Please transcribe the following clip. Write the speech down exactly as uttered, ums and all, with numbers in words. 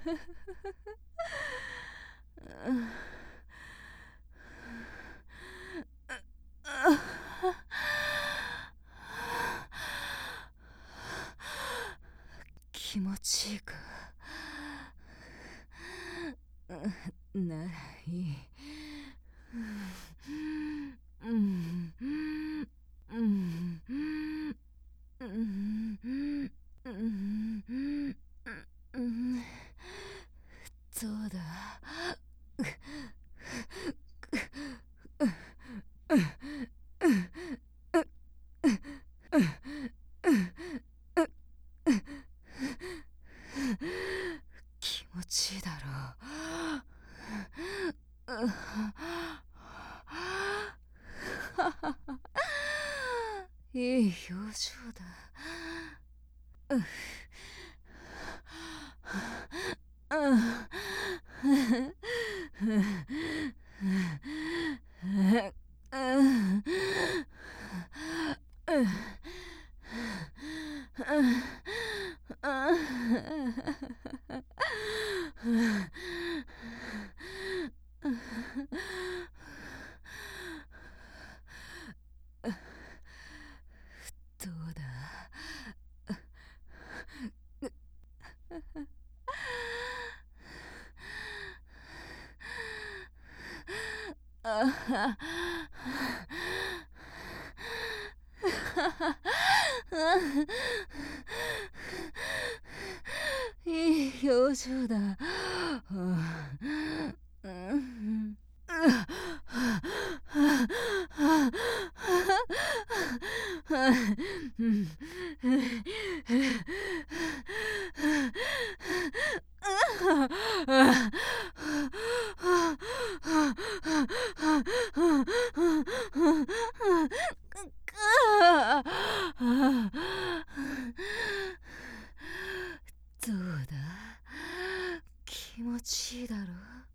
気持ちいいか。ならいい。うんうんそうだ。気持ちいいだろう。いい表情だ。どうだ。いい表情だ。どうだ。気持ちいいだろう。